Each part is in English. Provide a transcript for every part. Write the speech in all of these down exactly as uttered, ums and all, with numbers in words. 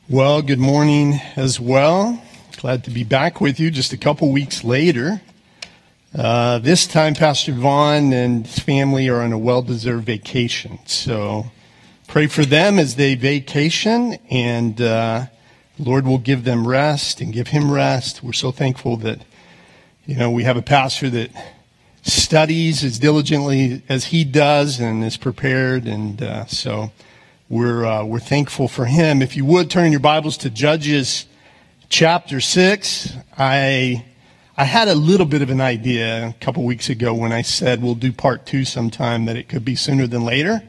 Well, good morning as well. Glad to be back with you just a couple weeks later. Uh, this time, Pastor Vaughn and his family are on a well-deserved vacation. So pray for them as they vacation, and uh, the Lord will give them rest and give him rest. We're so thankful that, you know, we have a pastor that studies as diligently as he does and is prepared, and uh, so we're uh, we're thankful for him. If you would turn your Bibles to Judges chapter six, I I had a little bit of an idea a couple weeks ago when I said we'll do part two sometime, that it could be sooner than later.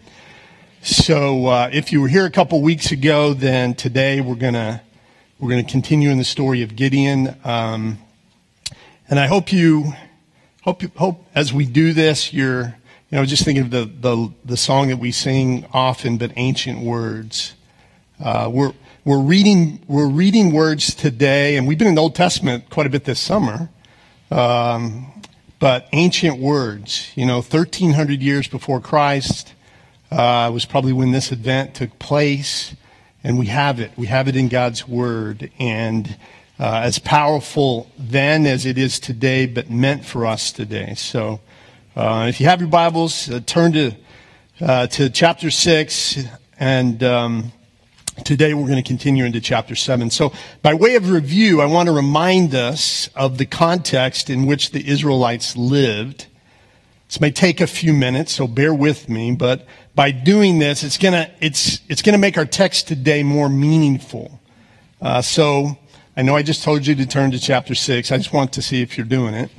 So uh, if you were here a couple weeks ago, then today we're gonna we're gonna continue in the story of Gideon, um, and I hope you hope you, hope as we do this, you're you know just thinking of the the the song that we sing often, but Ancient Words. Uh, we're we're reading we're reading words today, and we've been in the Old Testament quite a bit this summer. Um, but Ancient Words, you know, thirteen hundred years before Christ uh, was probably when this event took place, and we have it. We have it in God's Word, and uh, as powerful then as it is today, but meant for us today. So, uh, if you have your Bibles, uh, turn to uh, to chapter six, and um, today we're going to continue into chapter seven. So by way of review, I want to remind us of the context in which the Israelites lived. This may take a few minutes, so bear with me, but by doing this, it's going to it's it's going to make our text today more meaningful. Uh, so I know I just told you to turn to chapter six. I just want to see if you're doing it.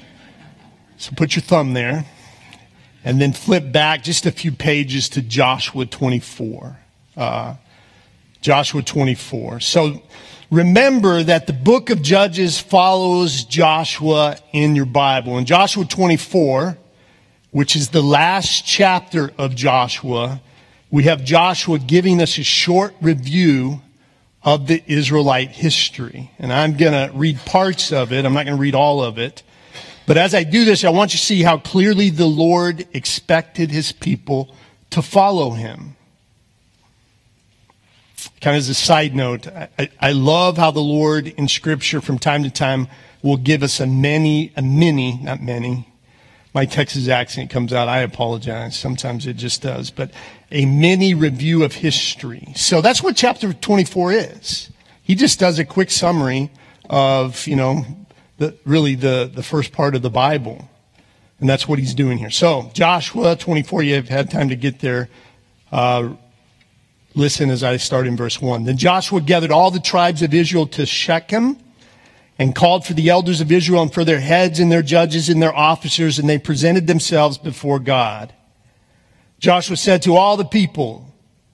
So put your thumb there, and then flip back just a few pages to Joshua twenty-four. Uh, Joshua twenty-four. So remember that the book of Judges follows Joshua in your Bible. In Joshua twenty-four, which is the last chapter of Joshua, we have Joshua giving us a short review of the Israelite history. And I'm going to read parts of it. I'm not going to read all of it. But as I do this, I want you to see how clearly the Lord expected his people to follow him. Kind of as a side note, I, I love how the Lord in Scripture from time to time will give us a many, a mini, not many. My Texas accent comes out. I apologize. Sometimes it just does. But a mini review of history. So that's what chapter twenty-four is. He just does a quick summary of, you know, the, really the, the first part of the Bible. And that's what he's doing here. So Joshua twenty-four, you have had time to get there. Uh, Listen as I start in verse one. Then Joshua gathered all the tribes of Israel to Shechem and called for the elders of Israel and for their heads and their judges and their officers, and they presented themselves before God. Joshua said to all the people,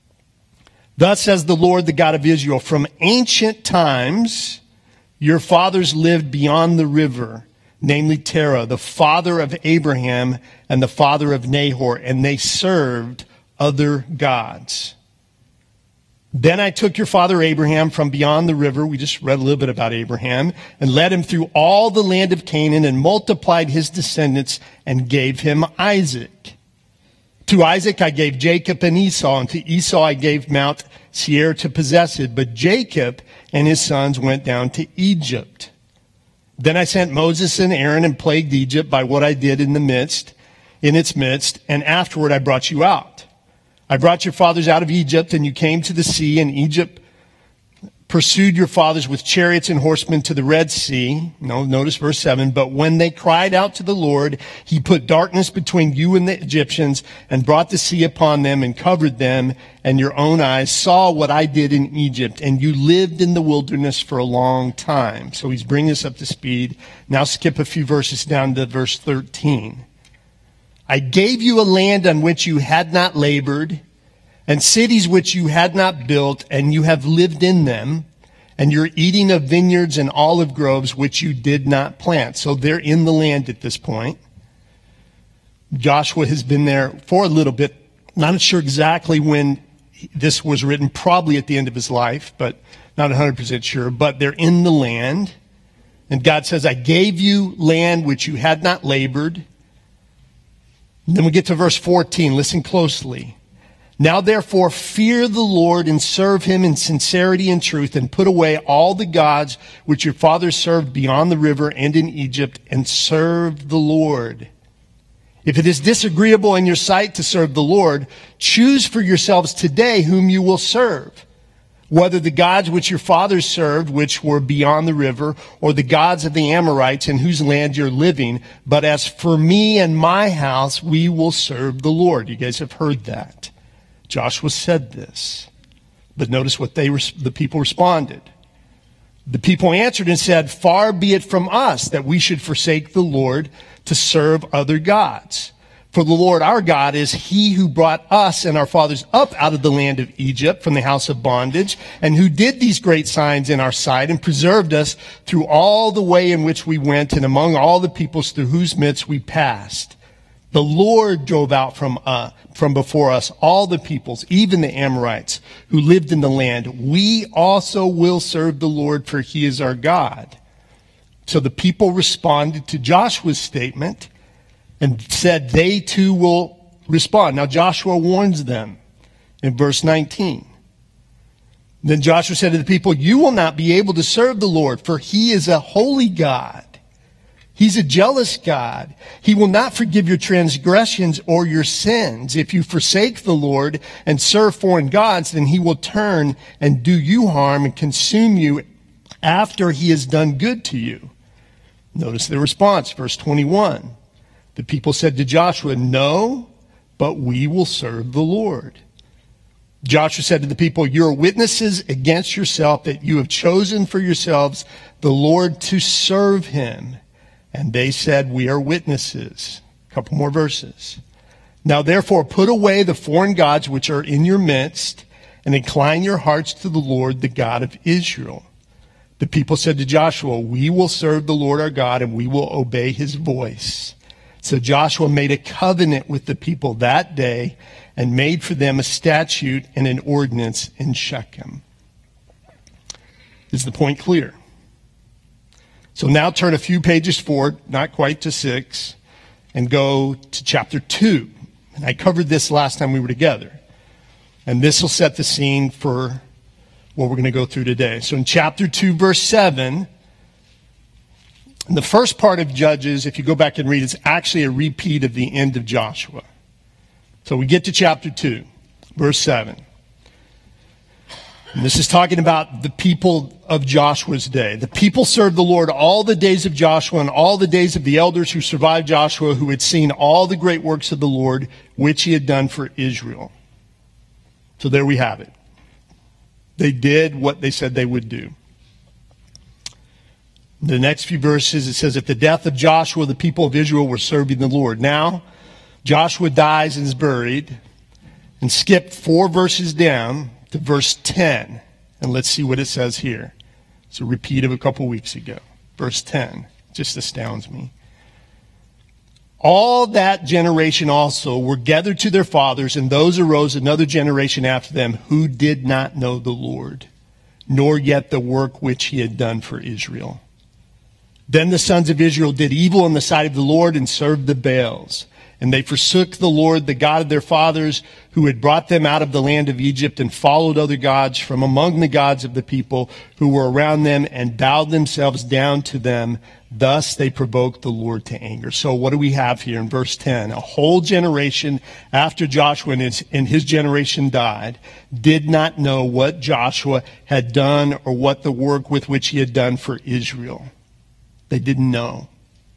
"Thus says the Lord, the God of Israel, from ancient times your fathers lived beyond the river, namely Terah, the father of Abraham and the father of Nahor, and they served other gods. Then I took your father Abraham from beyond the river," we just read a little bit about Abraham, "and led him through all the land of Canaan and multiplied his descendants and gave him Isaac. To Isaac I gave Jacob and Esau, and to Esau I gave Mount Seir to possess it. But Jacob and his sons went down to Egypt. Then I sent Moses and Aaron and plagued Egypt by what I did in the midst, in its midst, and afterward I brought you out. I brought your fathers out of Egypt, and you came to the sea, and Egypt pursued your fathers with chariots and horsemen to the Red Sea." No, notice verse seven. "But when they cried out to the Lord, he put darkness between you and the Egyptians and brought the sea upon them and covered them, and your own eyes saw what I did in Egypt, and you lived in the wilderness for a long time." So he's bringing us up to speed. Now skip a few verses down to verse thirteen. "I gave you a land on which you had not labored, and cities which you had not built, and you have lived in them, and you're eating of vineyards and olive groves which you did not plant." So they're in the land at this point. Joshua has been there for a little bit. Not sure exactly when this was written, probably at the end of his life, but not one hundred percent sure. But they're in the land, and God says, "I gave you land which you had not labored." Then we get to verse fourteen. Listen closely. Now therefore fear the Lord and serve him in sincerity and truth, and put away all the gods which your fathers served beyond the river and in Egypt, and serve the Lord. If it is disagreeable in your sight to serve the Lord, choose for yourselves today whom you will serve, whether the gods which your fathers served, which were beyond the river, or the gods of the Amorites in whose land you're living. But as for me and my house, we will serve the Lord. You guys have heard that. Joshua said this. But notice what they the people responded. The people answered and said, far be it from us that we should forsake the Lord to serve other gods. For the Lord our God is he who brought us and our fathers up out of the land of Egypt from the house of bondage, and who did these great signs in our sight and preserved us through all the way in which we went and among all the peoples through whose midst we passed. The Lord drove out from uh, from before us all the peoples, even the Amorites who lived in the land. We also will serve the Lord, for he is our God. So the people responded to Joshua's statement and said they too will respond. Now Joshua warns them in verse nineteen. Then Joshua said to the people, you will not be able to serve the Lord, for he is a holy God. He's a jealous God. He will not forgive your transgressions or your sins. If you forsake the Lord and serve foreign gods, then he will turn and do you harm and consume you after he has done good to you. Notice the response, verse twenty-one. The people said to Joshua, no, but we will serve the Lord. Joshua said to the people, you are witnesses against yourself that you have chosen for yourselves the Lord to serve him. And they said, we are witnesses. A couple more verses. Now therefore put away the foreign gods which are in your midst, and incline your hearts to the Lord, the God of Israel. The people said to Joshua, we will serve the Lord our God, and we will obey his voice. So Joshua made a covenant with the people that day, and made for them a statute and an ordinance in Shechem. Is the point clear? So now turn a few pages forward, not quite to six, and go to chapter two. And I covered this last time we were together. And this will set the scene for what we're going to go through today. So in chapter two, verse seven, in the first part of Judges, if you go back and read, it's actually a repeat of the end of Joshua. So we get to chapter two, verse seven. And this is talking about the people of Joshua's day. The people served the Lord all the days of Joshua and all the days of the elders who survived Joshua, who had seen all the great works of the Lord, which he had done for Israel. So there we have it. They did what they said they would do. The next few verses, it says, at the death of Joshua, the people of Israel were serving the Lord. Now, Joshua dies and is buried. And skip four verses down to verse ten. And let's see what it says here. It's a repeat of a couple weeks ago. Verse ten. Just astounds me. All that generation also were gathered to their fathers, and those arose another generation after them who did not know the Lord, nor yet the work which he had done for Israel. Then the sons of Israel did evil in the sight of the Lord and served the Baals. And they forsook the Lord, the God of their fathers, who had brought them out of the land of Egypt, and followed other gods from among the gods of the people who were around them, and bowed themselves down to them. Thus they provoked the Lord to anger. So what do we have here in verse ten? A whole generation after Joshua and his, and his generation died did not know what Joshua had done or what the work with which he had done for Israel. They didn't know.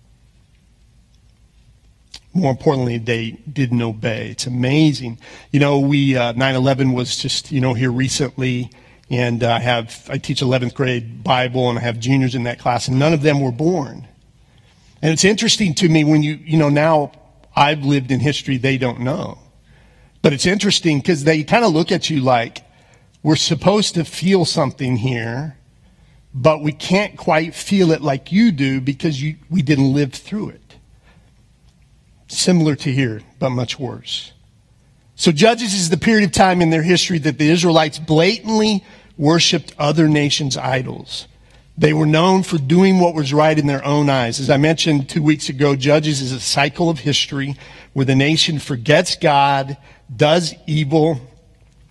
More importantly, they didn't obey. It's amazing. You know, we, uh, nine eleven was just, you know, here recently, and I uh, have, I teach eleventh grade Bible, and I have juniors in that class, and none of them were born. And it's interesting to me when you, you know, now I've lived in history they don't know. But it's interesting because they kind of look at you like, we're supposed to feel something here, but we can't quite feel it like you do because you, we didn't live through it. Similar to here, but much worse. So Judges is the period of time in their history that the Israelites blatantly worshiped other nations' idols. They were known for doing what was right in their own eyes. As I mentioned two weeks ago, Judges is a cycle of history where the nation forgets God, does evil,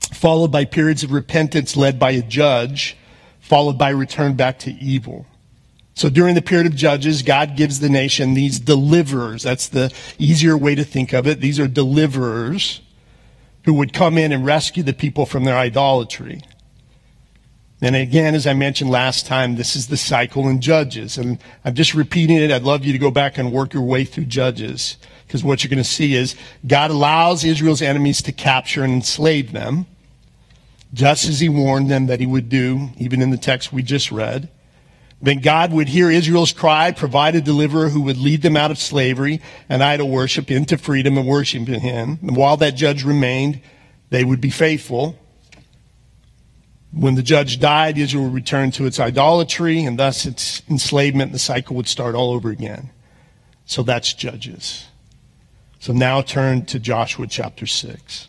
followed by periods of repentance led by a judge, followed by return back to evil. So during the period of Judges, God gives the nation these deliverers. That's the easier way to think of it. These are deliverers who would come in and rescue the people from their idolatry. And again, as I mentioned last time, this is the cycle in Judges. And I'm just repeating it. I'd love you to go back and work your way through Judges, because what you're going to see is God allows Israel's enemies to capture and enslave them, just as he warned them that he would do, even in the text we just read. Then God would hear Israel's cry, provide a deliverer who would lead them out of slavery and idol worship into freedom and worship in him. And while that judge remained, they would be faithful. When the judge died, Israel would return to its idolatry, and thus its enslavement, and the cycle would start all over again. So that's Judges. So now turn to Joshua chapter six.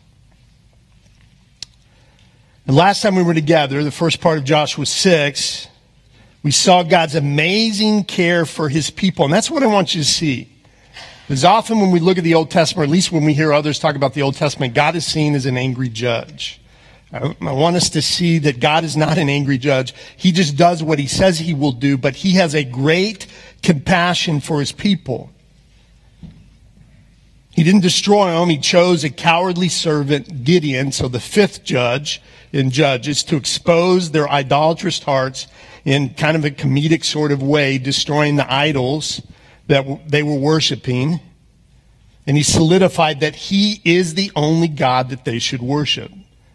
And last time we were together, the first part of Joshua six, we saw God's amazing care for his people. And that's what I want you to see. Because often when we look at the Old Testament, or at least when we hear others talk about the Old Testament, God is seen as an angry judge. I want us to see that God is not an angry judge. He just does what he says he will do, but he has a great compassion for his people. He didn't destroy them. He chose a cowardly servant, Gideon, so the fifth judge in Judges, to expose their idolatrous hearts in kind of a comedic sort of way, destroying the idols that they were worshiping. And he solidified that he is the only God that they should worship.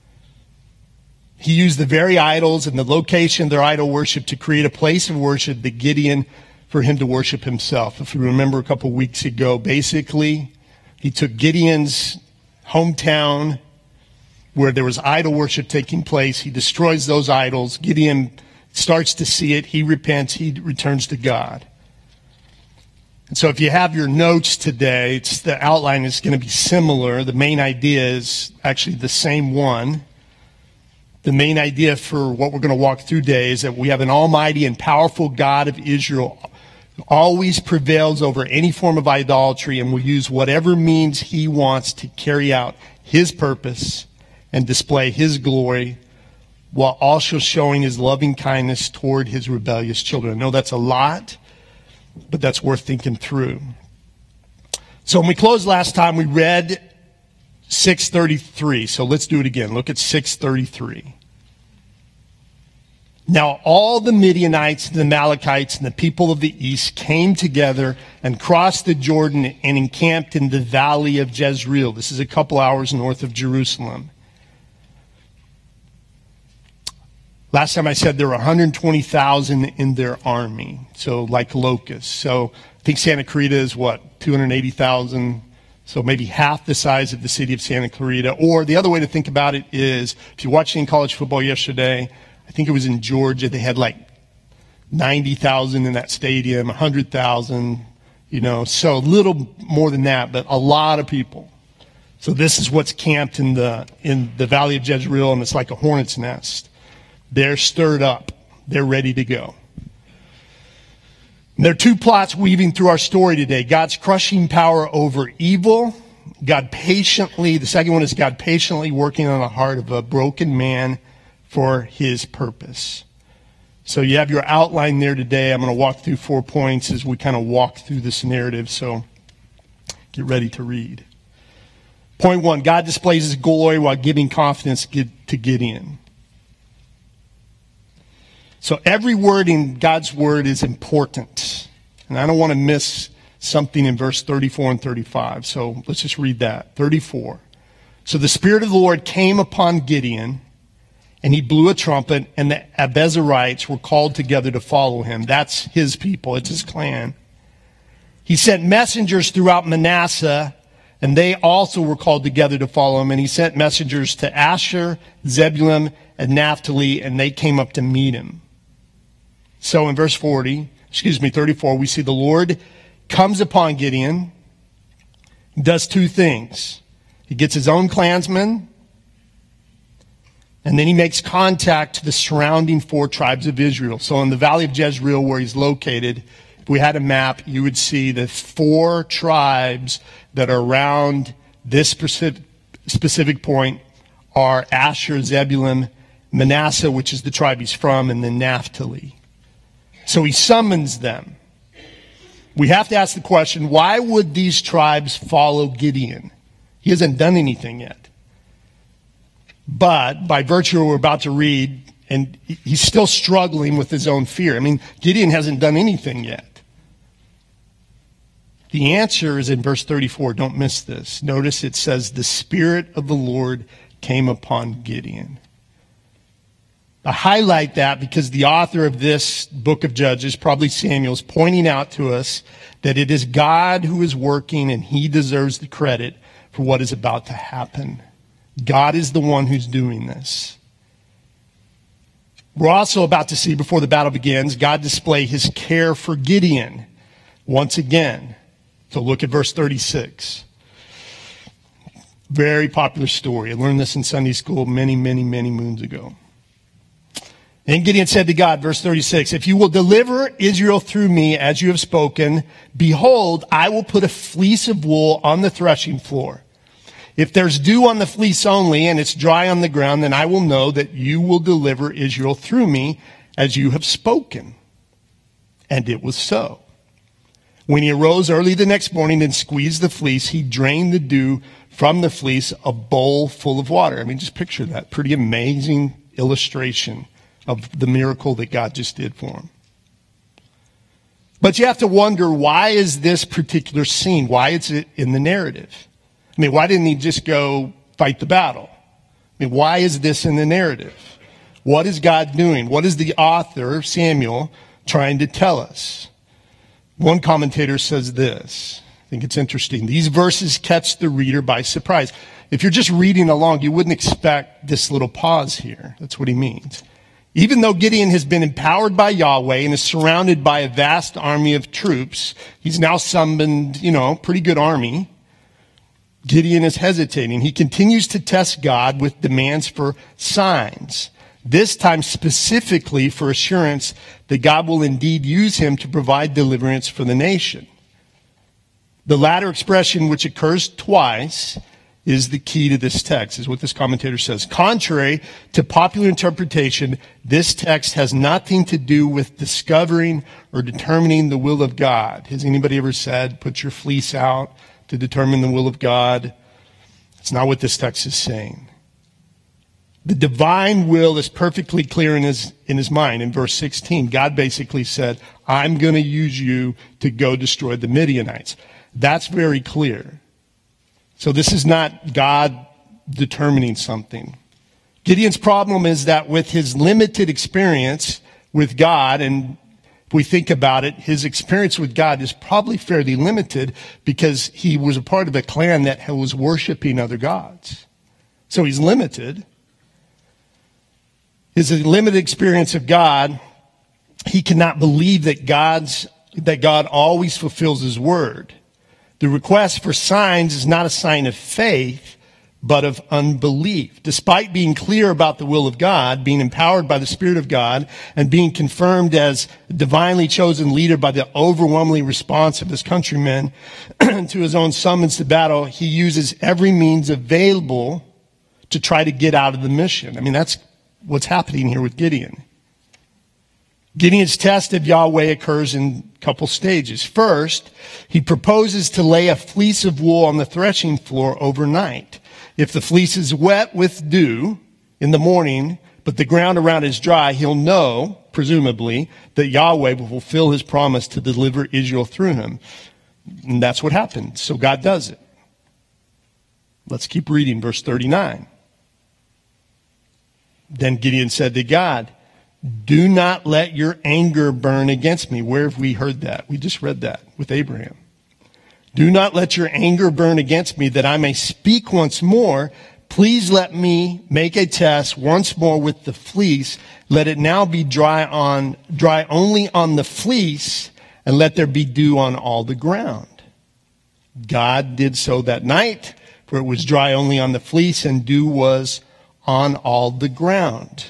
He used the very idols and the location of their idol worship to create a place of worship that Gideon, for him to worship himself. If you remember a couple weeks ago, basically, he took Gideon's hometown where there was idol worship taking place. He destroys those idols. Gideon starts to see it. He repents. He returns to God. And so if you have your notes today, it's, the outline is going to be similar. The main idea is actually the same one. The main idea for what we're going to walk through today is that we have an almighty and powerful God of Israel who always prevails over any form of idolatry and will use whatever means he wants to carry out his purpose and display his glory, while also showing his loving kindness toward his rebellious children. I know that's a lot, but that's worth thinking through. So when we closed last time, we read six thirty-three. So let's do it again. Look at six thirty-three. Now all the Midianites, the Amalekites, and the people of the east came together and crossed the Jordan and encamped in the valley of Jezreel. This is a couple hours north of Jerusalem. Last time I said there were one hundred twenty thousand in their army, so like locusts. So I think Santa Clarita is what, two hundred eighty thousand? So maybe half the size of the city of Santa Clarita. Or the other way to think about it is, if you watched in college football yesterday, I think it was in Georgia, they had like ninety thousand in that stadium, one hundred thousand, you know, so a little more than that, but a lot of people. So this is what's camped in the in the valley of Jezreel, and it's like a hornet's nest. They're stirred up. They're ready to go. There are two plots weaving through our story today. God's crushing power over evil. God patiently, the second one is God patiently working on the heart of a broken man for his purpose. So you have your outline there today. I'm going to walk through four points as we kind of walk through this narrative. So get ready to read. Point one, God displays his glory while giving confidence to Gideon. So every word in God's word is important. And I don't want to miss something in verse thirty-four and thirty-five. So let's just read that. thirty-four. So the Spirit of the Lord came upon Gideon, and he blew a trumpet, and the Abiezrites were called together to follow him. That's his people. It's his clan. He sent messengers throughout Manasseh, and they also were called together to follow him. And he sent messengers to Asher, Zebulun, and Naphtali, and they came up to meet him. So in verse forty, excuse me, thirty-four, we see the Lord comes upon Gideon, does two things. He gets his own clansmen, and then he makes contact to the surrounding four tribes of Israel. So in the valley of Jezreel, where he's located, if we had a map, you would see the four tribes that are around this specific, specific point are Asher, Zebulun, Manasseh, which is the tribe he's from, and then Naphtali. So he summons them. We have to ask the question, why would these tribes follow Gideon? He hasn't done anything yet. But by virtue of what we're about to read, and he's still struggling with his own fear. I mean, Gideon hasn't done anything yet. The answer is in verse thirty-four. Don't miss this. Notice it says, the Spirit of the Lord came upon Gideon. I highlight that because the author of this book of Judges, probably Samuel, is pointing out to us that it is God who is working and he deserves the credit for what is about to happen. God is the one who's doing this. We're also about to see, before the battle begins, God display his care for Gideon once again. So look at verse thirty-six. Very popular story. I learned this in Sunday school many, many, many moons ago. And Gideon said to God, verse thirty-six, if you will deliver Israel through me as you have spoken, behold, I will put a fleece of wool on the threshing floor. If there's dew on the fleece only and it's dry on the ground, then I will know that you will deliver Israel through me as you have spoken. And it was so. When he arose early the next morning and squeezed the fleece, he drained the dew from the fleece, a bowl full of water. I mean, just picture that. Pretty amazing illustration of the miracle that God just did for him. But you have to wonder, why is this particular scene? Why is it in the narrative? I mean, why didn't he just go fight the battle? I mean, why is this in the narrative? What is God doing? What is the author, Samuel, trying to tell us? One commentator says this. I think it's interesting. These verses catch the reader by surprise. If you're just reading along, you wouldn't expect this little pause here. That's what he means. Even though Gideon has been empowered by Yahweh and is surrounded by a vast army of troops, he's now summoned, you know, pretty good army. Gideon is hesitating. He continues to test God with demands for signs, this time specifically for assurance that God will indeed use him to provide deliverance for the nation. The latter expression, which occurs twice, is the key to this text, is what this commentator says. Contrary to popular interpretation, this text has nothing to do with discovering or determining the will of God. Has anybody ever said, put your fleece out to determine the will of God? It's not what this text is saying. The divine will is perfectly clear in his, in his mind. In verse sixteen, God basically said, I'm going to use you to go destroy the Midianites. That's very clear. So this is not God determining something. Gideon's problem is that with his limited experience with God, and if we think about it, his experience with God is probably fairly limited because he was a part of a clan that was worshiping other gods. So he's limited. His limited experience of God, he cannot believe that God's that God always fulfills his word. The request for signs is not a sign of faith, but of unbelief. Despite being clear about the will of God, being empowered by the Spirit of God, and being confirmed as a divinely chosen leader by the overwhelming response of his countrymen to his own summons to battle, he uses every means available to try to get out of the mission. I mean, that's what's happening here with Gideon. Gideon's test of Yahweh occurs in a couple stages. First, he proposes to lay a fleece of wool on the threshing floor overnight. If the fleece is wet with dew in the morning, but the ground around is dry, he'll know, presumably, that Yahweh will fulfill his promise to deliver Israel through him. And that's what happened. So God does it. Let's keep reading verse thirty-nine. Then Gideon said to God, do not let your anger burn against me. Where have we heard that? We just read that with Abraham. Do not let your anger burn against me that I may speak once more. Please let me make a test once more with the fleece. Let it now be dry on, dry only on the fleece, and let there be dew on all the ground. God did so that night, for it was dry only on the fleece, and dew was on all the ground.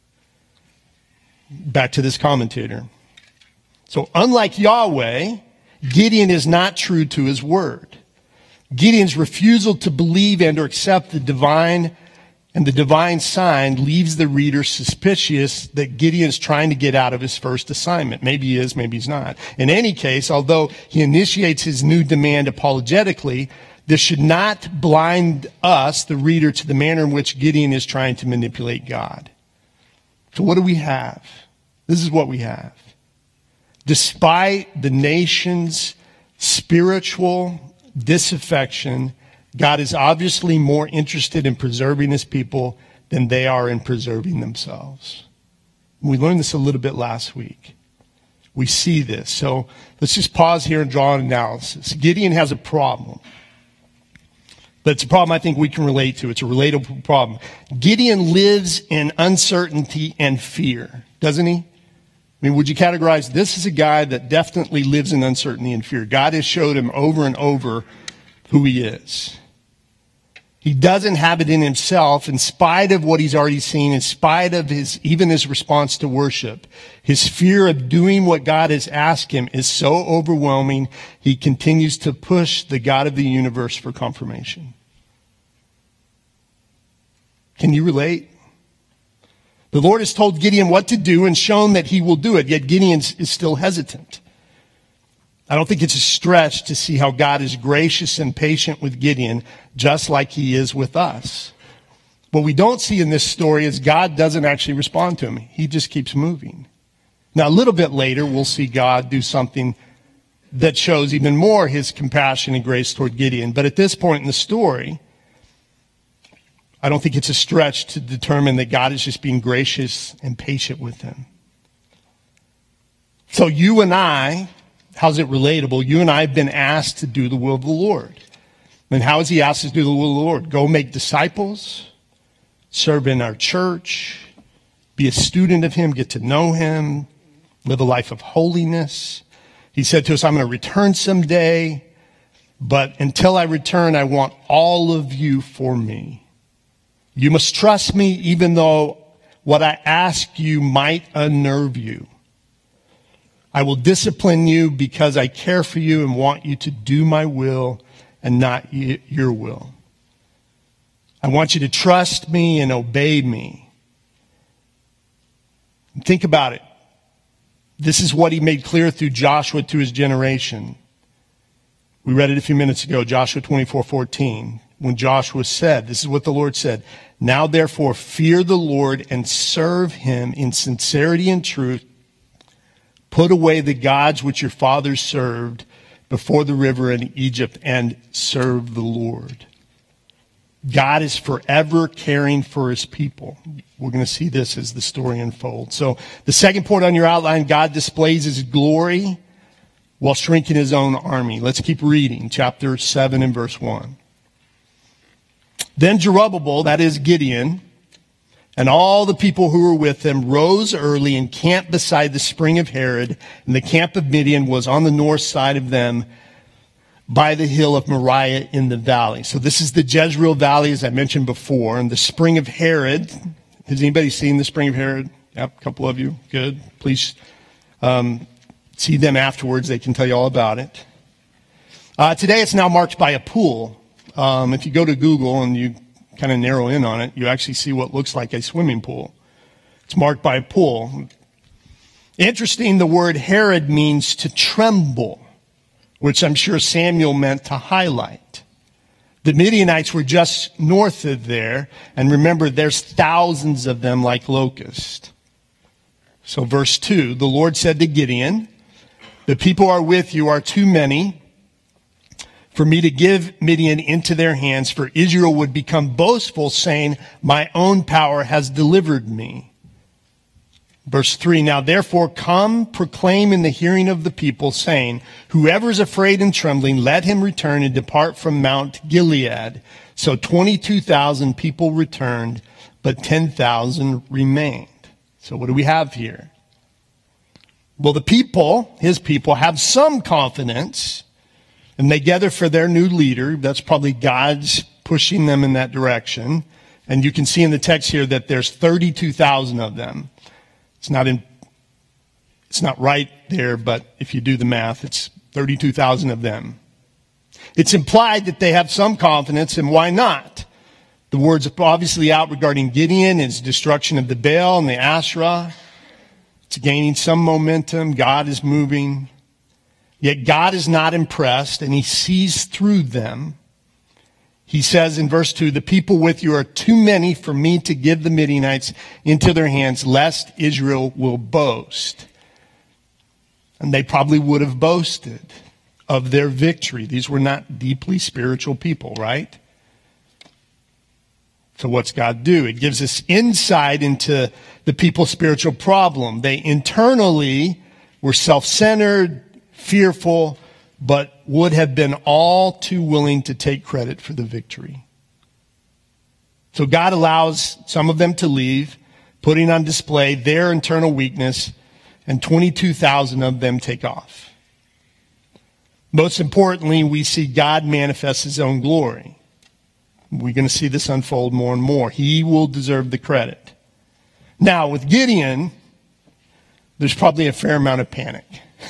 Back to this commentator. So unlike Yahweh, Gideon is not true to his word. Gideon's refusal to believe and or accept the divine And the divine sign leaves the reader suspicious that Gideon's trying to get out of his first assignment. Maybe he is, maybe he's not. In any case, although he initiates his new demand apologetically, this should not blind us, the reader, to the manner in which Gideon is trying to manipulate God. So what do we have? This is what we have. Despite the nation's spiritual disaffection, God is obviously more interested in preserving his people than they are in preserving themselves. We learned this a little bit last week. We see this. So let's just pause here and draw an analysis. Gideon has a problem. But it's a problem I think we can relate to. It's a relatable problem. Gideon lives in uncertainty and fear, doesn't he? I mean, would you categorize this as a guy that definitely lives in uncertainty and fear? God has showed him over and over who he is. He doesn't have it in himself, in spite of what he's already seen, in spite of his, even his response to worship. His fear of doing what God has asked him is so overwhelming, he continues to push the God of the universe for confirmation. Can you relate? The Lord has told Gideon what to do and shown that he will do it, yet Gideon is still hesitant. I don't think it's a stretch to see how God is gracious and patient with Gideon, just like he is with us. What we don't see in this story is God doesn't actually respond to him. He just keeps moving. Now, a little bit later, we'll see God do something that shows even more his compassion and grace toward Gideon. But at this point in the story, I don't think it's a stretch to determine that God is just being gracious and patient with him. So you and I, how's it relatable? You and I have been asked to do the will of the Lord. And how is he asked us to do the will of the Lord? Go make disciples, serve in our church, be a student of him, get to know him, live a life of holiness. He said to us, I'm going to return someday, but until I return, I want all of you for me. You must trust me even though what I ask you might unnerve you. I will discipline you because I care for you and want you to do my will and not your will. I want you to trust me and obey me. Think about it. This is what he made clear through Joshua to his generation. We read it a few minutes ago, Joshua twenty-four fourteen. When Joshua said, this is what the Lord said, now therefore fear the Lord and serve him in sincerity and truth. Put away the gods which your fathers served before the river in Egypt and serve the Lord. God is forever caring for his people. We're going to see this as the story unfolds. So the second point on your outline, God displays his glory while shrinking his own army. Let's keep reading, chapter seven and verse one. Then Jerubbaal, that is Gideon, and all the people who were with him rose early and camped beside the spring of Herod, and the camp of Midian was on the north side of them by the hill of Moriah in the valley. So this is the Jezreel Valley, as I mentioned before, and the spring of Herod. Has anybody seen the spring of Herod? Yep, a couple of you. Good. Please um, see them afterwards. They can tell you all about it. Uh, today it's now marked by a pool. Um, if you go to Google and you kind of narrow in on it, you actually see what looks like a swimming pool. It's marked by a pool. Interesting, the word Herod means to tremble, which I'm sure Samuel meant to highlight. The Midianites were just north of there, and remember, there's thousands of them like locusts. So verse two, the Lord said to Gideon, the people are with you are too many for me to give Midian into their hands, for Israel would become boastful, saying, my own power has delivered me. Verse three, now therefore come, proclaim in the hearing of the people, saying, whoever is afraid and trembling, let him return and depart from Mount Gilead. So twenty-two thousand people returned, but ten thousand remained. So what do we have here? Well, the people, his people, have some confidence, and they gather for their new leader. That's probably God's pushing them in that direction. And you can see in the text here that there's thirty-two thousand of them. It's not in, it's not right there, but if you do the math, it's thirty-two thousand of them. It's implied that they have some confidence, and why not? The word's obviously out regarding Gideon, his destruction of the Baal and the Asherah. It's gaining some momentum. God is moving. Yet God is not impressed, and he sees through them. He says in verse two, the people with you are too many for me to give the Midianites into their hands, lest Israel will boast. And they probably would have boasted of their victory. These were not deeply spiritual people, right? So what's God do? It gives us insight into the people's spiritual problem. They internally were self-centered, fearful, but would have been all too willing to take credit for the victory. So God allows some of them to leave, putting on display their internal weakness, and twenty-two thousand of them take off. Most importantly, we see God manifest his own glory. We're going to see this unfold more and more. He will deserve the credit. Now, with Gideon, there's probably a fair amount of panic.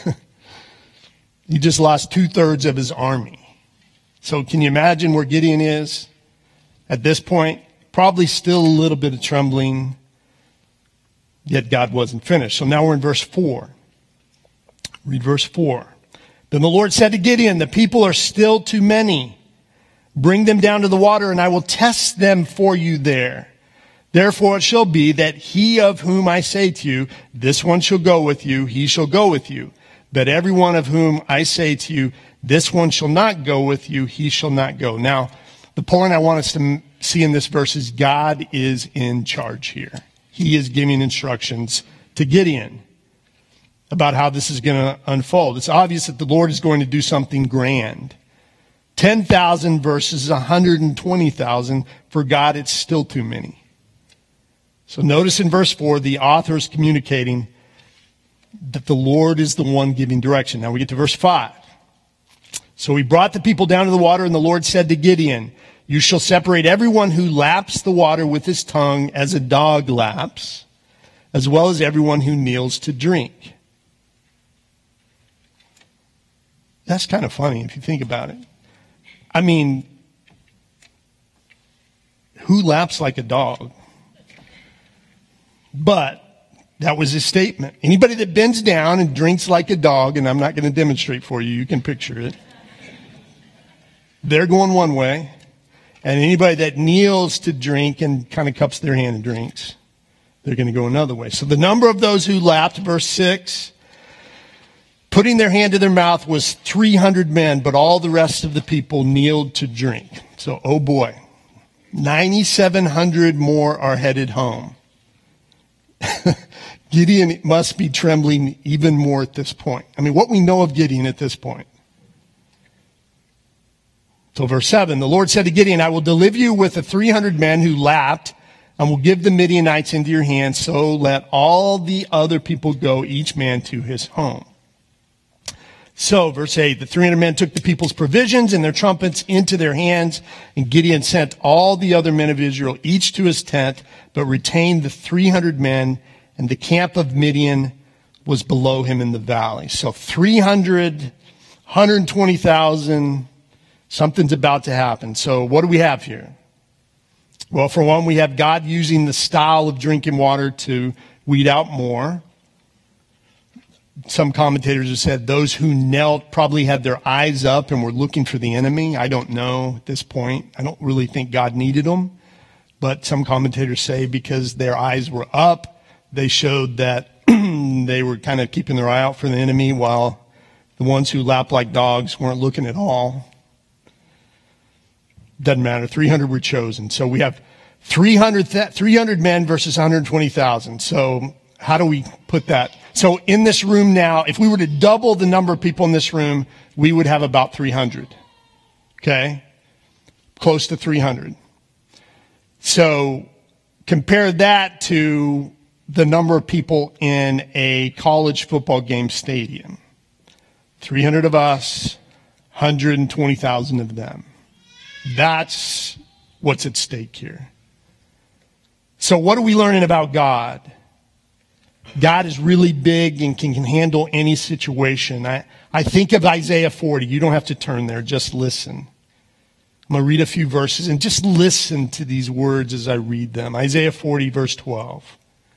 He just lost two-thirds of his army. So can you imagine where Gideon is at this point? Probably still a little bit of trembling, yet God wasn't finished. So now we're in verse four. Read verse four. Then the Lord said to Gideon, the people are still too many. Bring them down to the water, and I will test them for you there. Therefore it shall be that he of whom I say to you, this one shall go with you, he shall go with you. But every one of whom I say to you, this one shall not go with you, he shall not go. Now, the point I want us to see in this verse is God is in charge here. He is giving instructions to Gideon about how this is going to unfold. It's obvious that the Lord is going to do something grand. ten thousand versus one hundred twenty thousand. For God, it's still too many. So notice in verse four, the author is communicating that the Lord is the one giving direction. Now we get to verse five. So he brought the people down to the water, and the Lord said to Gideon, you shall separate everyone who laps the water with his tongue as a dog laps, as well as everyone who kneels to drink. That's kind of funny if you think about it. I mean, who laps like a dog? But that was his statement. Anybody that bends down and drinks like a dog, and I'm not going to demonstrate for you, you can picture it. They're going one way. And anybody that kneels to drink and kind of cups their hand and drinks, they're going to go another way. So the number of those who lapped, verse six, putting their hand to their mouth was three hundred men, but all the rest of the people kneeled to drink. So, oh boy, nine thousand seven hundred more are headed home. Gideon must be trembling even more at this point. I mean, what we know of Gideon at this point. So verse seven, the Lord said to Gideon, I will deliver you with the three hundred men who lapped, and will give the Midianites into your hands, so let all the other people go, each man to his home. So, verse eight, the three hundred men took the people's provisions and their trumpets into their hands, and Gideon sent all the other men of Israel, each to his tent, but retained the three hundred men, and the camp of Midian was below him in the valley. So three hundred, one hundred twenty thousand, something's about to happen. So what do we have here? Well, for one, we have God using the style of drinking water to weed out more. Some commentators have said those who knelt probably had their eyes up and were looking for the enemy. I don't know at this point. I don't really think God needed them. But some commentators say because their eyes were up, they showed that they were kind of keeping their eye out for the enemy, while the ones who lapped like dogs weren't looking at all. Doesn't matter. three hundred were chosen. So we have three hundred, three hundred men versus one hundred twenty thousand. So how do we put that? So in this room now, if we were to double the number of people in this room, we would have about three hundred. Okay? Close to three hundred. So compare that to the number of people in a college football game stadium. three hundred of us, one hundred twenty thousand of them. That's what's at stake here. So what are we learning about God? God is really big and can, can handle any situation. I, I think of Isaiah forty. You don't have to turn there, just listen. I'm going to read a few verses and just listen to these words as I read them. Isaiah forty, verse twelve.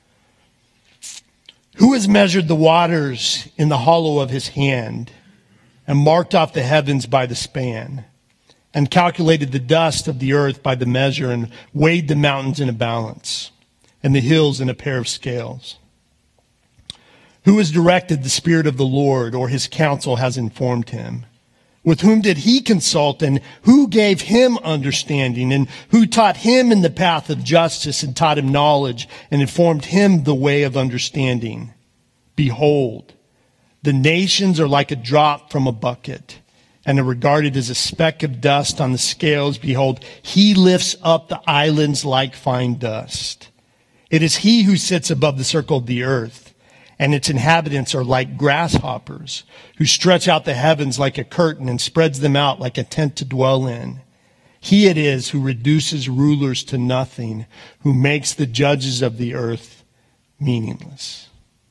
Who has measured the waters in the hollow of his hand and marked off the heavens by the span and calculated the dust of the earth by the measure and weighed the mountains in a balance and the hills in a pair of scales? Who has directed the Spirit of the Lord, or his counsel has informed him? With whom did he consult, and who gave him understanding, and who taught him in the path of justice and taught him knowledge and informed him the way of understanding? Behold, the nations are like a drop from a bucket and are regarded as a speck of dust on the scales. Behold, he lifts up the islands like fine dust. It is he who sits above the circle of the earth, and its inhabitants are like grasshoppers, who stretch out the heavens like a curtain and spreads them out like a tent to dwell in. He it is who reduces rulers to nothing, who makes the judges of the earth meaningless.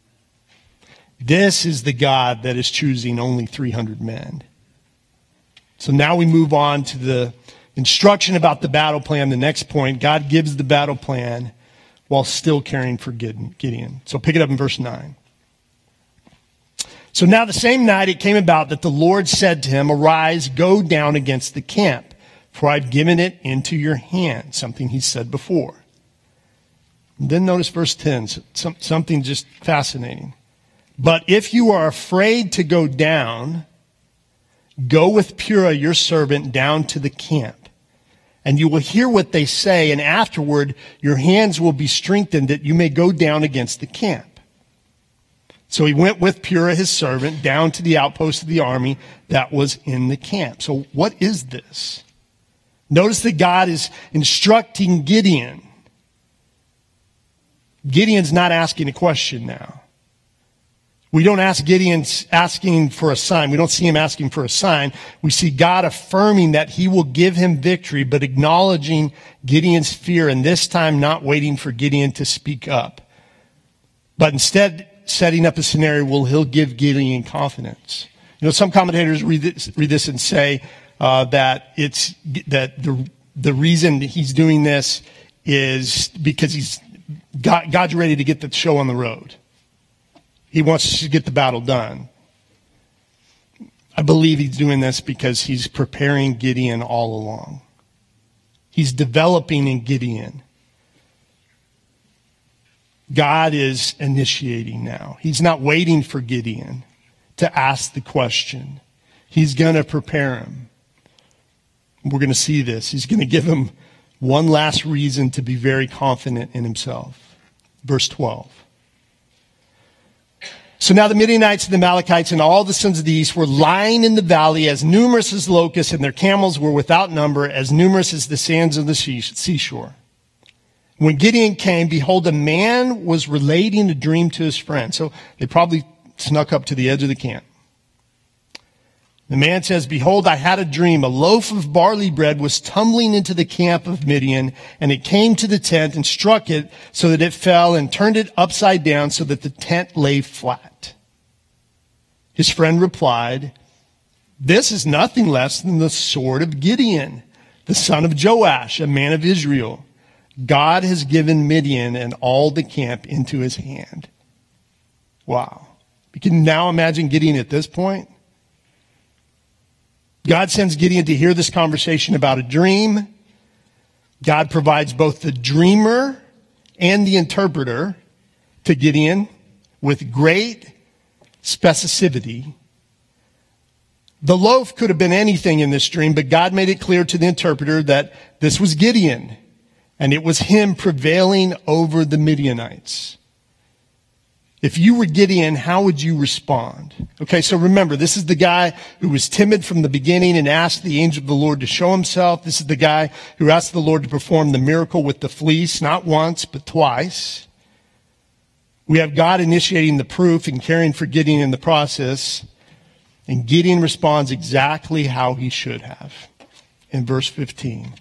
This is the God that is choosing only three hundred men. So now we move on to the instruction about the battle plan. The next point, God gives the battle plan while still caring for Gideon. So pick it up in verse nine. So now the same night it came about that the Lord said to him, arise, go down against the camp, for I've given it into your hand. Something he said before. And then notice verse ten, something just fascinating. But if you are afraid to go down, go with Purah your servant down to the camp, and you will hear what they say, and afterward your hands will be strengthened that you may go down against the camp. So he went with Purah his servant down to the outpost of the army that was in the camp. So what is this? Notice that God is instructing Gideon. Gideon's not asking a question now. We don't ask Gideon asking for a sign. We don't see him asking for a sign. We see God affirming that he will give him victory, but acknowledging Gideon's fear, and this time not waiting for Gideon to speak up, but instead setting up a scenario where he'll give Gideon confidence. You know, some commentators read this, read this and say uh, that it's that the the reason he's doing this is because he's God, God's ready to get the show on the road. He wants to get the battle done. I believe he's doing this because he's preparing Gideon all along. He's developing in Gideon. God is initiating now. He's not waiting for Gideon to ask the question. He's going to prepare him. We're going to see this. He's going to give him one last reason to be very confident in himself. Verse twelve. So now the Midianites and the Amalekites and all the sons of the east were lying in the valley, as numerous as locusts, and their camels were without number, as numerous as the sands of the seashore. When Gideon came, behold, a man was relating a dream to his friend. So they probably snuck up to the edge of the camp. The man says, behold, I had a dream. A loaf of barley bread was tumbling into the camp of Midian, and it came to the tent and struck it so that it fell, and turned it upside down so that the tent lay flat. His friend replied, this is nothing less than the sword of Gideon, the son of Joash, a man of Israel. God has given Midian and all the camp into his hand. Wow. You can now imagine Gideon at this point. God sends Gideon to hear this conversation about a dream. God provides both the dreamer and the interpreter to Gideon with great specificity. The loaf could have been anything in this dream, but God made it clear to the interpreter that this was Gideon, and it was him prevailing over the Midianites. If you were Gideon, how would you respond? Okay, so remember, this is the guy who was timid from the beginning and asked the angel of the Lord to show himself. This is the guy who asked the Lord to perform the miracle with the fleece, not once, but twice. We have God initiating the proof and caring for Gideon in the process. And Gideon responds exactly how he should have. In verse fifteen.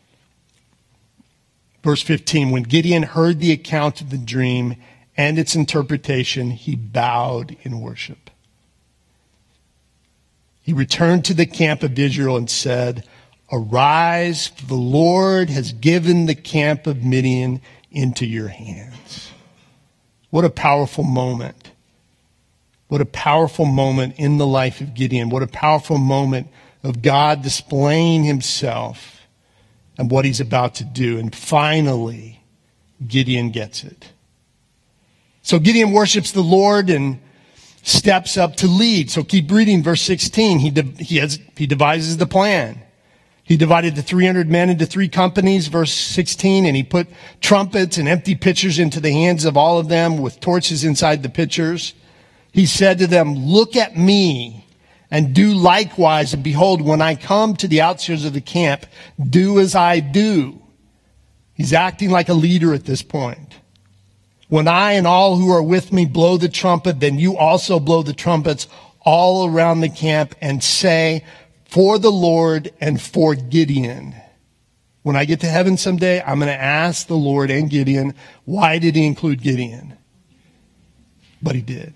Verse fifteen, when Gideon heard the account of the dream and its interpretation, he bowed in worship. He returned to the camp of Israel and said, Arise, for the Lord has given the camp of Midian into your hands. What a powerful moment. What a powerful moment in the life of Gideon. What a powerful moment of God displaying himself and what he's about to do. And finally, Gideon gets it. So Gideon worships the Lord and steps up to lead. So keep reading verse sixteen. He, de- he, has, he devises the plan. He divided the three hundred men into three companies, verse sixteen, and he put trumpets and empty pitchers into the hands of all of them with torches inside the pitchers. He said to them, look at me and do likewise. And behold, when I come to the outskirts of the camp, do as I do. He's acting like a leader at this point. When I and all who are with me blow the trumpet, then you also blow the trumpets all around the camp and say, for the Lord and for Gideon. When I get to heaven someday, I'm going to ask the Lord and Gideon, why did he include Gideon? But he did.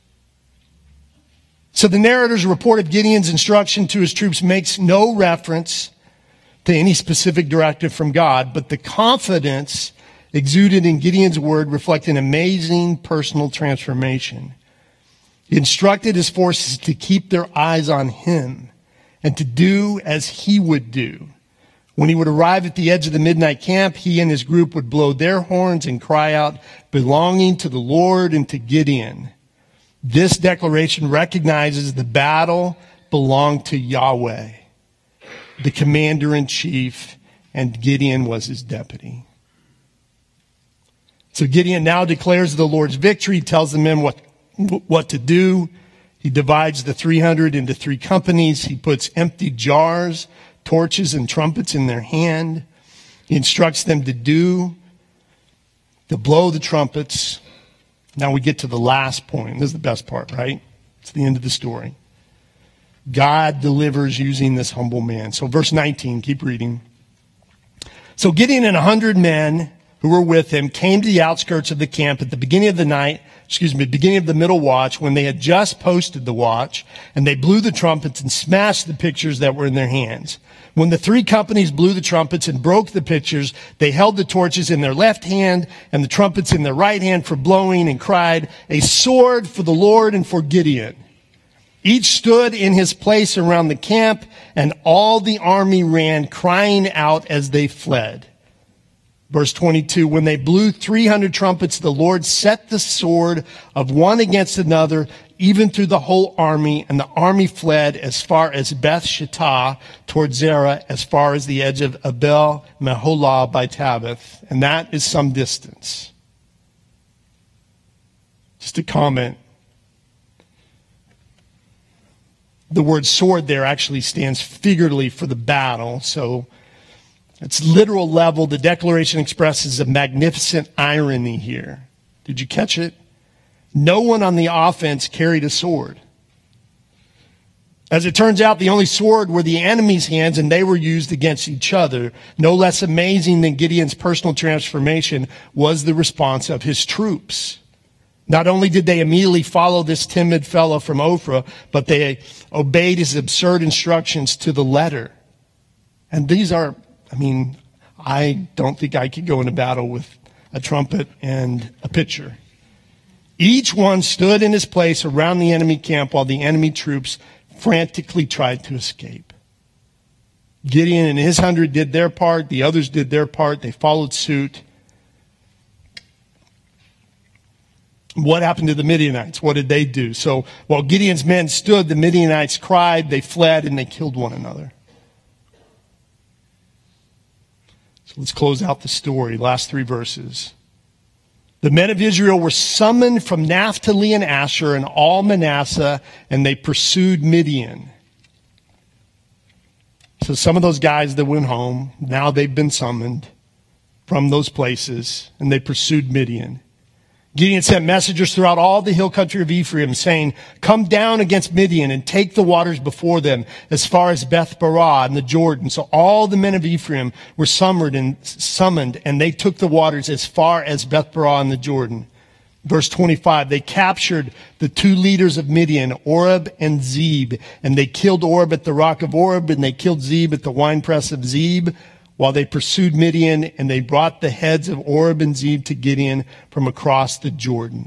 So the narrator's report of Gideon's instruction to his troops makes no reference to any specific directive from God, but the confidence exuded in Gideon's word reflect an amazing personal transformation. He instructed his forces to keep their eyes on him and to do as he would do. When he would arrive at the edge of the midnight camp, he and his group would blow their horns and cry out, belonging to the Lord and to Gideon. This declaration recognizes the battle belonged to Yahweh, the commander-in-chief, and Gideon was his deputy. So Gideon now declares the Lord's victory, tells the men what, what to do. He divides the three hundred into three companies. He puts empty jars, torches, and trumpets in their hand. He instructs them to do, to blow the trumpets. Now we get to the last point. This is the best part, right? It's the end of the story. God delivers using this humble man. So verse nineteen, keep reading. So Gideon and a hundred men who were with him came to the outskirts of the camp at the beginning of the night, excuse me, beginning of the middle watch, when they had just posted the watch, and they blew the trumpets and smashed the pitchers that were in their hands. When the three companies blew the trumpets and broke the pitchers, they held the torches in their left hand and the trumpets in their right hand for blowing and cried, a sword for the Lord and for Gideon. Each stood in his place around the camp, and all the army ran, crying out as they fled. Verse twenty-two, when they blew three hundred trumpets, the Lord set the sword of one against another, even through the whole army, and the army fled as far as Beth Shittah toward Zerah, as far as the edge of Abel Meholah by Tabith. And that is some distance. Just a comment. The word sword there actually stands figuratively for the battle, so it's literal level. The declaration expresses a magnificent irony here. Did you catch it? No one on the offense carried a sword. As it turns out, the only sword were the enemy's hands, and they were used against each other. No less amazing than Gideon's personal transformation was the response of his troops. Not only did they immediately follow this timid fellow from Ophrah, but they obeyed his absurd instructions to the letter. And these are, I mean, I don't think I could go into battle with a trumpet and a pitcher. Each one stood in his place around the enemy camp while the enemy troops frantically tried to escape. Gideon and his hundred did their part. The others did their part. They followed suit. What happened to the Midianites? What did they do? So while Gideon's men stood, the Midianites cried, they fled, and they killed one another. So let's close out the story. Last three verses. The men of Israel were summoned from Naphtali and Asher and all Manasseh, and they pursued Midian. So some of those guys that went home, now they've been summoned from those places, and they pursued Midian. Gideon sent messengers throughout all the hill country of Ephraim, saying, come down against Midian and take the waters before them as far as Beth Barah and the Jordan. So all the men of Ephraim were summoned and summoned, and they took the waters as far as Beth Barah and the Jordan. Verse twenty-five, they captured the two leaders of Midian, Oreb and Zeb, and they killed Oreb at the rock of Oreb, and they killed Zeb at the winepress of Zeb, while they pursued Midian, and they brought the heads of Oreb and Zeb to Gideon from across the Jordan.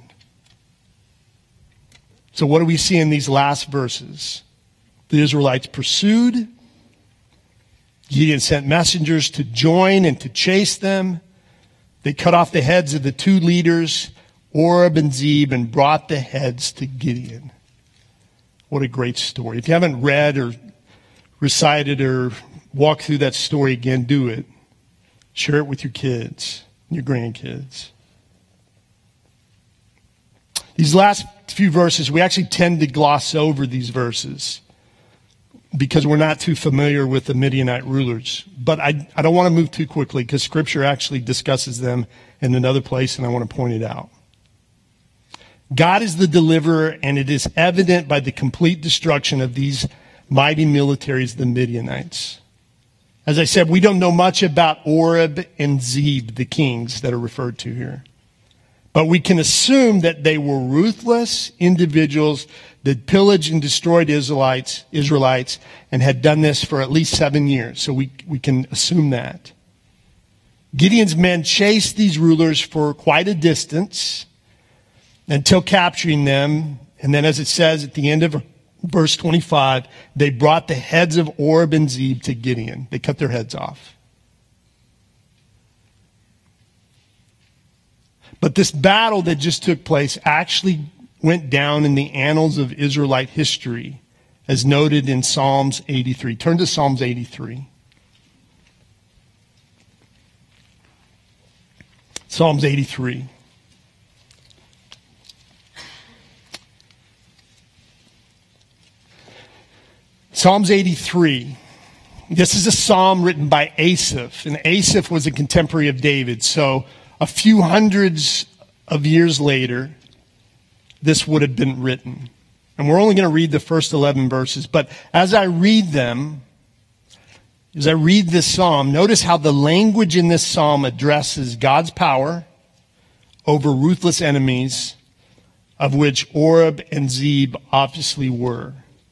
So what do we see in these last verses? The Israelites pursued. Gideon sent messengers to join and to chase them. They cut off the heads of the two leaders, Oreb and Zeb, and brought the heads to Gideon. What a great story. If you haven't read or recited or walked through that story again, do it. Share it with your kids and your grandkids. These last few verses, we actually tend to gloss over these verses because we're not too familiar with the Midianite rulers. But I, I don't want to move too quickly because Scripture actually discusses them in another place, and I want to point it out. God is the deliverer, and it is evident by the complete destruction of these mighty militaries, the Midianites. As I said, we don't know much about Oreb and Zeb, the kings that are referred to here. But we can assume that they were ruthless individuals that pillaged and destroyed Israelites, Israelites and had done this for at least seven years. So we, we can assume that. Gideon's men chased these rulers for quite a distance until capturing them. And then, as it says at the end of verse twenty-five, they brought the heads of Oreb and Zeb to Gideon. They cut their heads off. But this battle that just took place actually went down in the annals of Israelite history, as noted in Psalms eighty-three. Turn to Psalms eighty-three. Psalms eighty-three. Psalms eighty-three. This is a psalm written by Asaph, and Asaph was a contemporary of David. So a few hundreds of years later, this would have been written. And we're only going to read the first eleven verses. But as I read them, as I read this psalm, notice how the language in this psalm addresses God's power over ruthless enemies, of which Oreb and Zeb obviously were.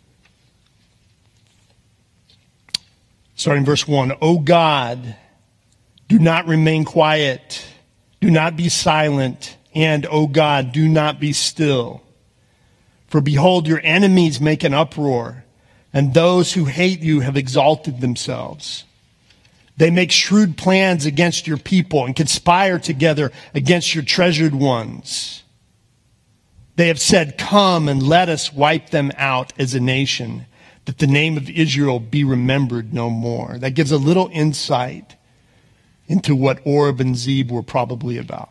Starting verse one, O God, do not remain quiet. Do not be silent. And, O God, do not be still. For behold, your enemies make an uproar, and those who hate you have exalted themselves. They make shrewd plans against your people and conspire together against your treasured ones. They have said, come and let us wipe them out as a nation, that the name of Israel be remembered no more. That gives a little insight into what Oreb and Zeb were probably about.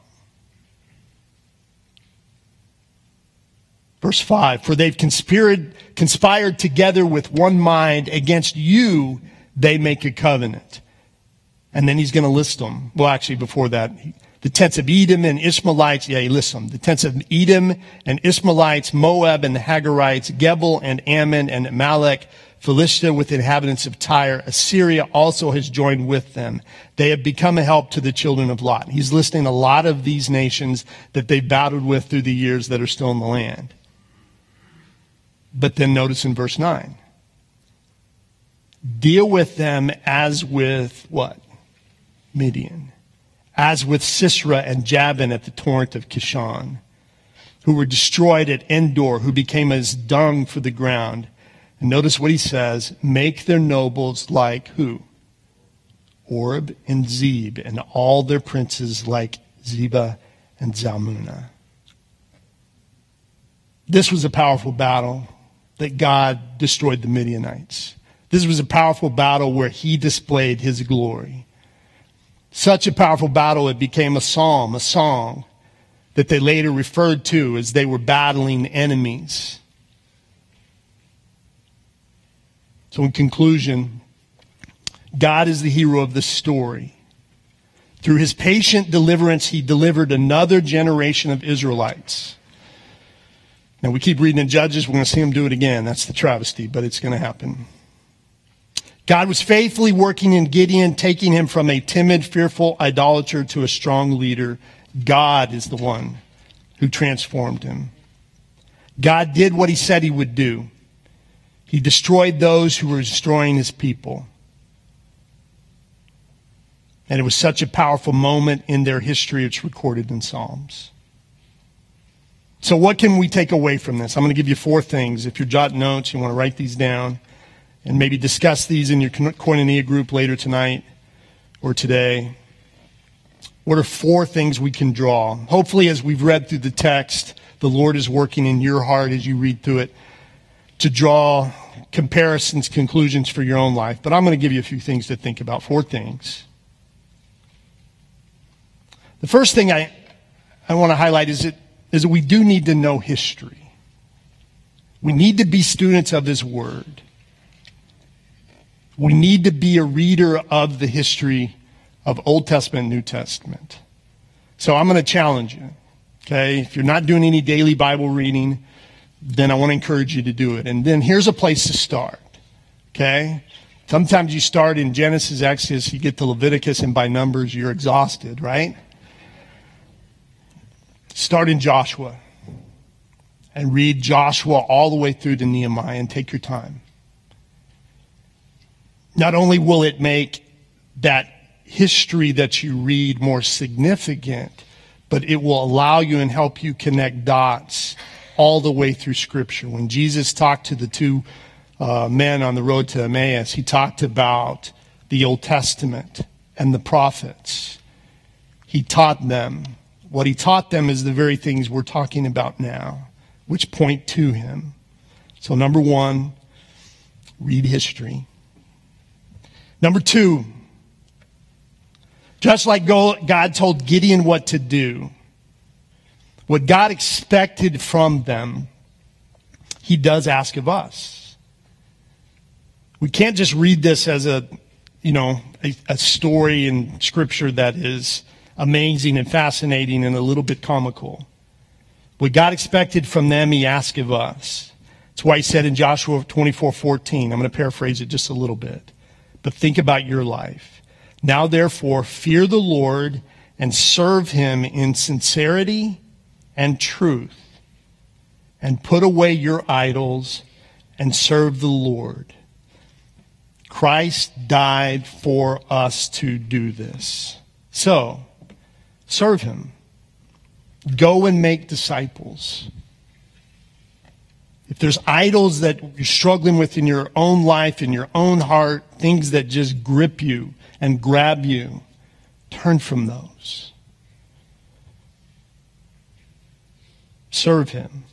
Verse five, for they've conspired, conspired together with one mind against you, they make a covenant. And then he's going to list them. Well, actually, before that, the tents of Edom and Ishmaelites, yeah, he lists them. The tents of Edom and Ishmaelites, Moab and the Hagarites, Gebel and Ammon and Amalek, Philistia with inhabitants of Tyre. Assyria also has joined with them. They have become a help to the children of Lot. He's listing a lot of these nations that they battled with through the years that are still in the land. But then notice in verse nine. Deal with them as with what? Midian. As with Sisera and Jabin at the torrent of Kishon, who were destroyed at Endor, who became as dung for the ground. And notice what he says, make their nobles like who? Oreb and Zeb, and all their princes like Zebah and Zalmunna. This was a powerful battle that God destroyed the Midianites. This was a powerful battle where he displayed his glory. Such a powerful battle, it became a psalm, a song that they later referred to as they were battling enemies. So in conclusion, God is the hero of the story. Through his patient deliverance, he delivered another generation of Israelites. Now we keep reading in Judges, we're going to see him do it again. That's the travesty, but it's going to happen. God was faithfully working in Gideon, taking him from a timid, fearful idolater to a strong leader. God is the one who transformed him. God did what he said he would do. He destroyed those who were destroying his people. And it was such a powerful moment in their history, it's recorded in Psalms. So what can we take away from this? I'm going to give you four things. If you're jotting notes, you want to write these down and maybe discuss these in your Koinonia group later tonight or today. What are four things we can draw? Hopefully, as we've read through the text, the Lord is working in your heart as you read through it to draw comparisons, conclusions for your own life. But I'm going to give you a few things to think about, four things. The first thing I, I want to highlight is that, is that we do need to know history. We need to be students of his word. We need to be a reader of the history of Old Testament and New Testament. So I'm going to challenge you. Okay, if you're not doing any daily Bible reading, then I want to encourage you to do it. And then here's a place to start. Okay? Sometimes you start in Genesis, Exodus, you get to Leviticus, and by Numbers, you're exhausted, right? Start in Joshua and read Joshua all the way through to Nehemiah and take your time. Not only will it make that history that you read more significant, but it will allow you and help you connect dots all the way through Scripture. When Jesus talked to the two uh, men on the road to Emmaus, he talked about the Old Testament and the prophets. He taught them. What he taught them is the very things we're talking about now, which point to him. So number one, read history. Number two, just like God told Gideon what to do, what God expected from them, he does ask of us. We can't just read this as a, you know, a, a story in Scripture that is amazing and fascinating and a little bit comical. What God expected from them, he asked of us. That's why he said in Joshua twenty-four fourteen, I'm going to paraphrase it just a little bit, but think about your life. Now, therefore, fear the Lord and serve him in sincerity and truth, and put away your idols and serve the Lord. Christ died for us to do this. So, serve him. Go and make disciples. If there's idols that you're struggling with in your own life, in your own heart, things that just grip you and grab you, turn from those. Serve him.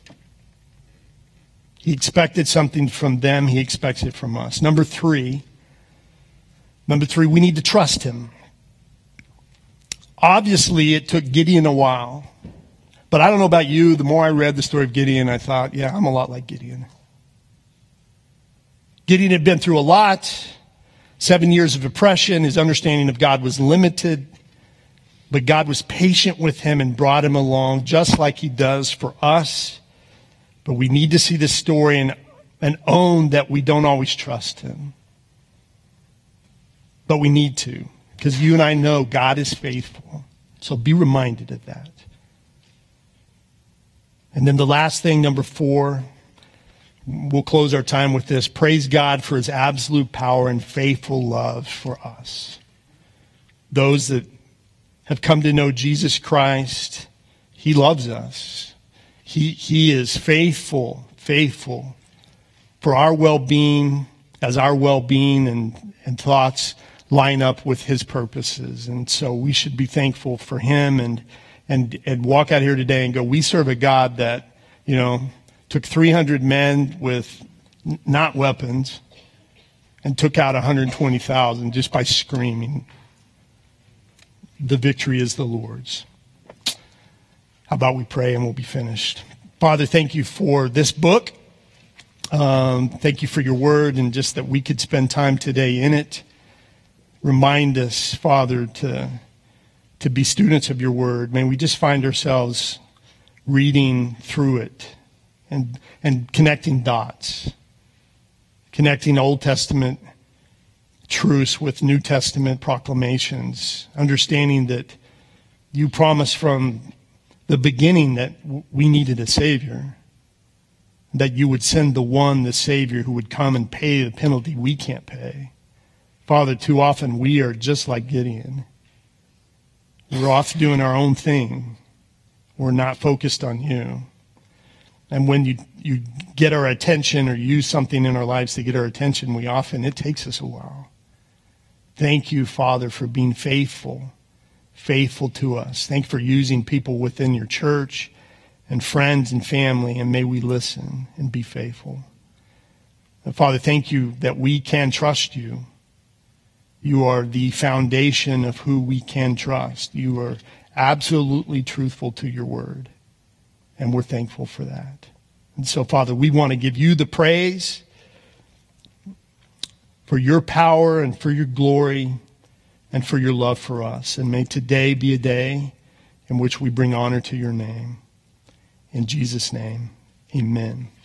He expected something from them. He expects it from us. Number three, number three, we need to trust him. Obviously, it took Gideon a while. But I don't know about you, the more I read the story of Gideon, I thought, yeah, I'm a lot like Gideon. Gideon had been through a lot. Seven years of oppression. His understanding of God was limited. But God was patient with him and brought him along, just like he does for us. But we need to see this story and, and own that we don't always trust him. But we need to, because you and I know God is faithful. So be reminded of that. And then the last thing, number four, we'll close our time with this. Praise God for his absolute power and faithful love for us. Those that have come to know Jesus Christ, he loves us. He, he is faithful, faithful for our well-being, as our well-being and, and thoughts line up with his purposes. And so we should be thankful for him and and and walk out here today and go, we serve a God that, you know, took three hundred men with not weapons and took out one hundred twenty thousand just by screaming, the victory is the Lord's. How about we pray and we'll be finished. Father, thank you for this book. Um, thank you for your word and just that we could spend time today in it. Remind us, Father, to, to be students of your word. May we just find ourselves reading through it and, and connecting dots, connecting Old Testament truths with New Testament proclamations, understanding that you promise from the beginning that we needed a Savior, that you would send the one, the Savior, who would come and pay the penalty we can't pay. Father, too often we are just like Gideon. We're off doing our own thing. We're not focused on you. And when you, you get our attention or use something in our lives to get our attention, we often, it takes us a while. Thank you, Father, for being faithful, faithful to us. Thank you for using people within your church and friends and family, and may we listen and be faithful. And Father, thank you that we can trust you. You are the foundation of who we can trust. You are absolutely truthful to your word, and we're thankful for that. And so, Father, we want to give you the praise for your power and for your glory and for your love for us. And may today be a day in which we bring honor to your name. In Jesus' name, amen.